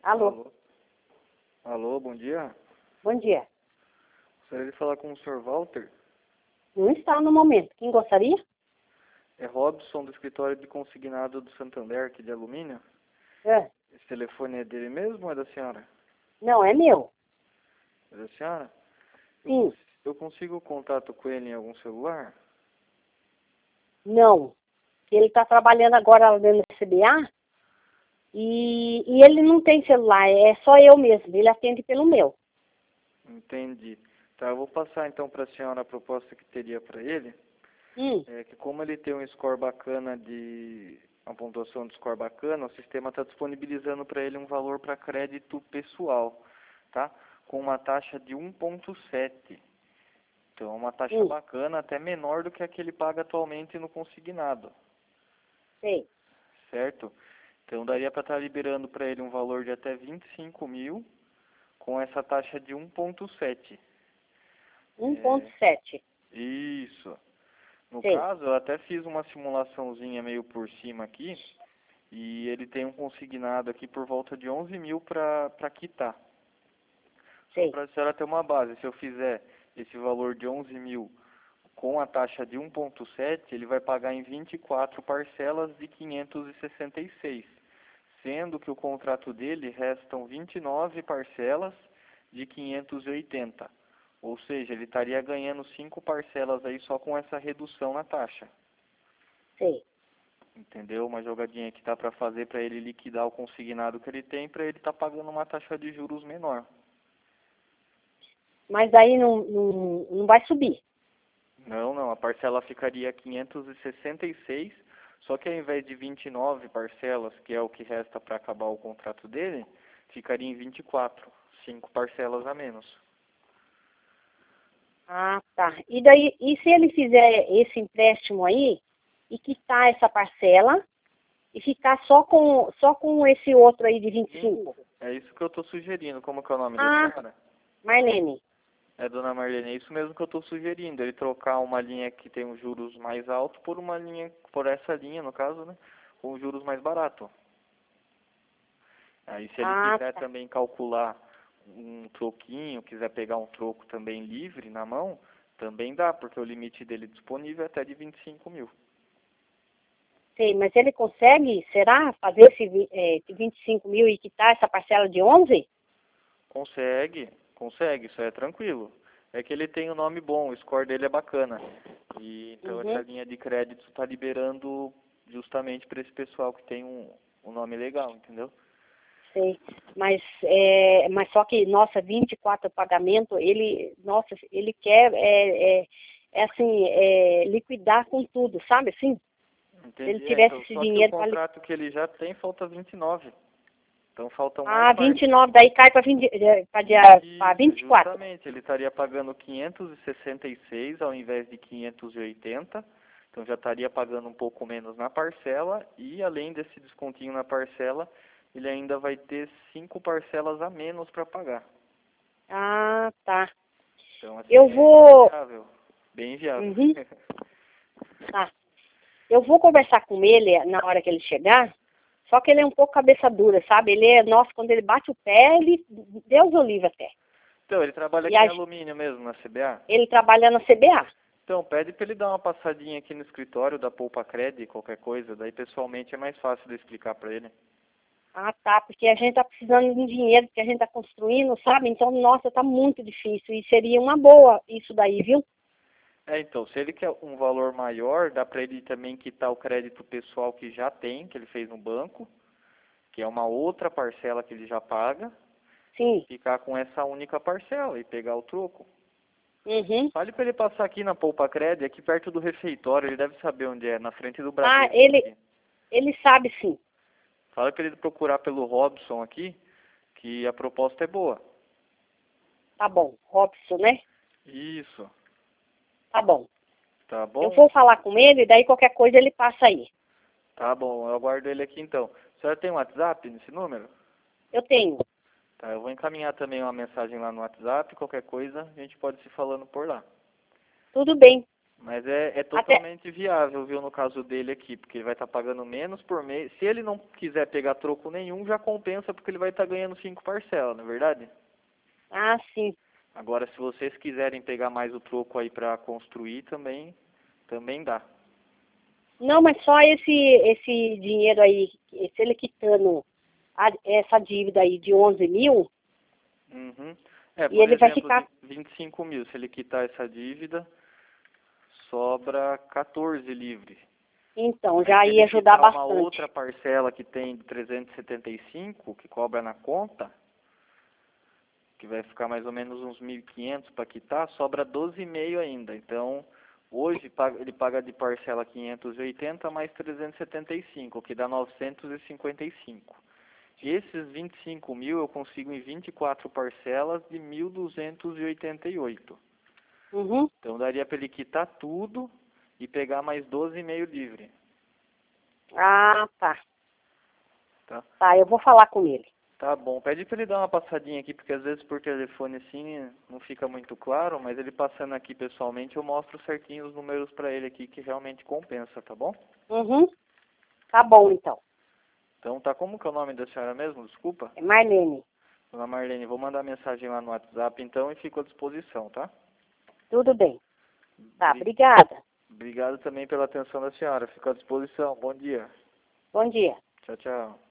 Alô. Alô. Alô, bom dia. Bom dia. Gostaria de falar com o Sr. Walter. Não está no momento. Quem gostaria? É Robson, do escritório de consignado do Santander, aqui de alumínio. É. Esse telefone é dele mesmo ou é da senhora? Não, é meu. É da senhora? Sim. Eu consigo contato com ele em algum celular? Não. Ele está trabalhando agora lá dentro da CBA e ele não tem celular, é só eu mesmo. Ele atende pelo meu. Entendi. Tá, eu vou passar então para a senhora a proposta que teria para ele. É que como ele tem um score bacana uma pontuação de score bacana, o sistema está disponibilizando para ele um valor para crédito pessoal, tá? Com uma taxa de 1,7. Então, uma taxa bacana, até menor do que a que ele paga atualmente no consignado. Sei. Certo? Então, daria para estar liberando para ele um valor de até 25 mil com essa taxa de 1,7. 1,7. Isso. No Sei. caso, eu até fiz uma simulaçãozinha meio por cima aqui, e ele tem um consignado aqui por volta de 11 mil para quitar. Só Sei. para a senhora ter uma base, se eu fizer esse valor de 11 mil com a taxa de 1,7, ele vai pagar em 24 parcelas de 566, sendo que o contrato dele restam 29 parcelas de 580. Ou seja, ele estaria ganhando 5 parcelas aí só com essa redução na taxa. Sei. Entendeu? Uma jogadinha que dá para fazer para ele liquidar o consignado que ele tem, para ele estar pagando uma taxa de juros menor. Mas aí não vai subir. Não, a parcela ficaria 566, só que ao invés de 29 parcelas, que é o que resta para acabar o contrato dele, ficaria em 24, 5 parcelas a menos. Ah, tá. E daí, e se ele fizer esse empréstimo aí e quitar essa parcela e ficar só com esse outro aí de 25? É isso que eu estou sugerindo. Como que é o nome da senhora? Marlene. É, dona Marlene, é isso mesmo que eu estou sugerindo. Ele trocar uma linha que tem os juros mais altos por uma linha, por essa linha, no caso, né? Com os juros mais baratos. Aí se ele quiser também calcular um troquinho, quiser pegar um troco também livre na mão, também dá, porque o limite dele disponível é até de 25 mil. Sei, mas ele consegue, será, fazer esse 25 mil e quitar essa parcela de 11? Consegue, isso é tranquilo. É que ele tem um nome bom, o score dele é bacana. E então essa linha de crédito está liberando justamente para esse pessoal que tem um nome legal, entendeu? Sei, mas só que, nossa, 24 pagamento, ele quer, liquidar com tudo, sabe assim? Entendi. Se ele tivesse Então, esse só que o dinheiro para... contrato que ele já tem falta 29. Então faltam mais 29, daí cai para 24. Justamente, ele estaria pagando 566 ao invés de 580. Então já estaria pagando um pouco menos na parcela e além desse descontinho na parcela, ele ainda vai ter 5 parcelas a menos para pagar. Ah, tá. Então assim, Eu vou... bem viável. Tá. Eu vou conversar com ele na hora que ele chegar, só que ele é um pouco cabeça dura, sabe? Nossa, quando ele bate o pé, Deus o livre até. Então, ele trabalha aqui em alumínio mesmo, na CBA? Ele trabalha na CBA. Então, pede para ele dar uma passadinha aqui no escritório da Poupa Cred, qualquer coisa, daí pessoalmente é mais fácil de explicar para ele. Ah, tá, porque a gente tá precisando de um dinheiro que a gente tá construindo, sabe? Então, nossa, tá muito difícil e seria uma boa isso daí, viu? Então, se ele quer um valor maior, dá para ele também quitar o crédito pessoal que já tem, que ele fez no banco, que é uma outra parcela que ele já paga. Sim. Ficar com essa única parcela e pegar o troco. Fale para ele passar aqui na Poupa Cred, aqui perto do refeitório, ele deve saber onde é, na frente do Bradesco. Ah, ele sabe sim. Fala para ele procurar pelo Robson aqui, que a proposta é boa. Tá bom, Robson, né? Isso. Tá bom. Tá bom? Eu vou falar com ele, daí qualquer coisa ele passa aí. Tá bom, eu aguardo ele aqui então. A senhora tem um WhatsApp nesse número? Eu tenho. Tá, eu vou encaminhar também uma mensagem lá no WhatsApp, qualquer coisa a gente pode se falando por lá. Tudo bem. Mas é totalmente viável, viu, no caso dele aqui, porque ele vai estar pagando menos por mês. Se ele não quiser pegar troco nenhum, já compensa, porque ele vai estar ganhando 5 parcelas, não é verdade? Ah, sim. Agora, se vocês quiserem pegar mais o troco aí para construir, também dá. Não, mas só esse dinheiro aí, se ele quitando essa dívida aí de 11 mil, Uhum. e Por ele vai exemplo, ficar... 25 mil, se ele quitar essa dívida, sobra 14 livre. Então, Aí, já se ele ia ajudar quitar uma bastante. outra parcela que tem de 375, que cobra na conta, que vai ficar mais ou menos uns 1.500 para quitar, sobra 12,5 ainda. Então, hoje ele paga de parcela 580 mais 375, que dá 955. Esses 25 mil eu consigo em 24 parcelas de 1.288. Uhum. Então, daria para ele quitar tudo e pegar mais 12,5 livre. Ah, tá. Tá? Tá, eu vou falar com ele. Tá bom. Pede para ele dar uma passadinha aqui, porque às vezes por telefone assim não fica muito claro, mas ele passando aqui pessoalmente eu mostro certinho os números para ele aqui que realmente compensa, tá bom? Uhum. Tá bom, então. Então tá, como que é o nome da senhora mesmo? Desculpa. É Marlene. Dona Marlene, vou mandar mensagem lá no WhatsApp então e fico à disposição, tá? Tudo bem. Tá, obrigada. Obrigado também pela atenção da senhora. Fico à disposição. Bom dia. Bom dia. Tchau, tchau.